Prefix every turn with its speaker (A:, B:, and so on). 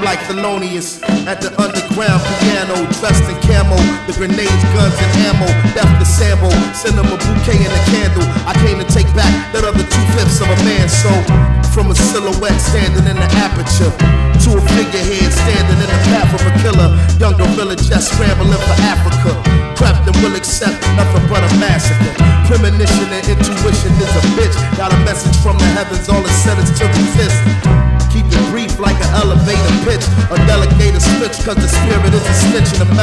A: like Thelonious at the underground piano, dressed in camo, the grenades, guns, and ammo. Death to Sambo, send him a bouquet and a candle. I came to take back that other 2/5 of a man's soul. From a silhouette standing in the aperture to a figurehead standing in the path of a killer. Young gorilla just scrambling for Africa. Prepped and will accept nothing but a massacre. Premonition and intuition is a bitch. Got a message from the heavens, all it said is to resist. Keep it brief like an elevator pitch. A delegator switch, cause the spirit is a snitch in the